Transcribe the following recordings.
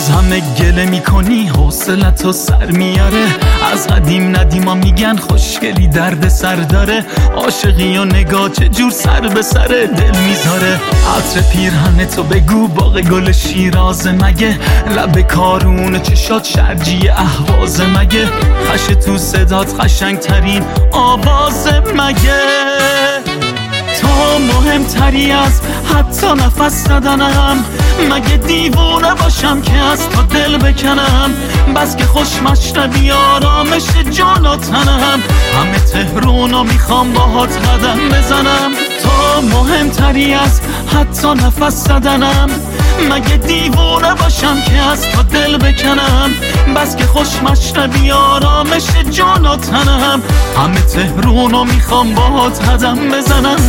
از همه گله میکنی حوصلتو سر میاره. از قدیم ندیما میگن خوشگلی درد سر داره. عاشقی و نگاه چه جور سر به سر دل میذاره. عطر پیرهن تو بگو باغ گل شیرازه مگه؟ لب کارون چشات شرجی اهوازه مگه؟ خش تو صدات قشنگ ترین آوازه مگه؟ تو مهمتری از حتی نفس زدنم. مگه دیوونه باشم که از تو دل بکنم؟ بس که خوش مشربی آرامش جان و تنم. همه تهرونو میخوام باهات قدم بزنم. تو مهمتری از حتی نفس زدنم. مگه دیوونه باشم که از تو دل بکنم؟ بس که خوش مشربی آرامش جان و تنم. همه تهرونو میخوام باهات قدم بزنم.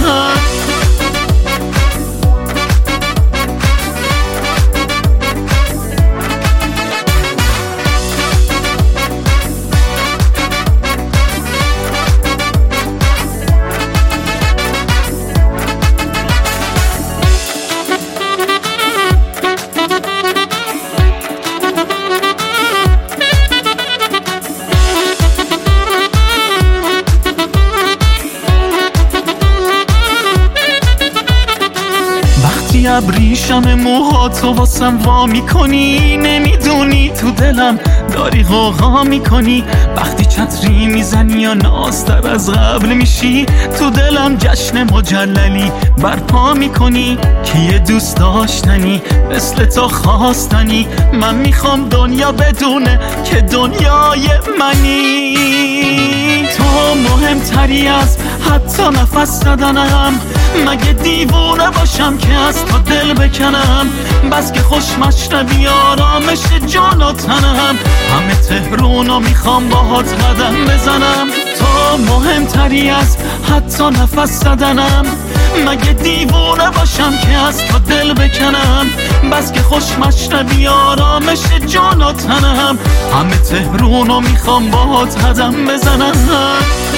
ابریشم موهاتو واسم وا میکنی. نمیدونی تو دلم داری غوغا میکنی. وقتی چتری میزنی یا نازتر از قبل میشی. تو دلم جشن مجللی برپا میکنی. کیه دوست داشتنی مثل تو خواستنی؟ من میخوام دنیا بدونه که دنیای منی. تو مهمتری از حتی نفس زدنم. مگه دیوونه باشم که از تو دل بکنم؟ بس که خوش مشربی آرامش جان و تنم. همه تهرونو میخوام باهات قدم بزنم. تو مهمتری از حتی نفس زدنم. مگه دیوونه باشم که از تو دل بکنم؟ بس که خوش مشربی آرامش جان و تنم. همه تهرونو میخوام باهات قدم بزنم.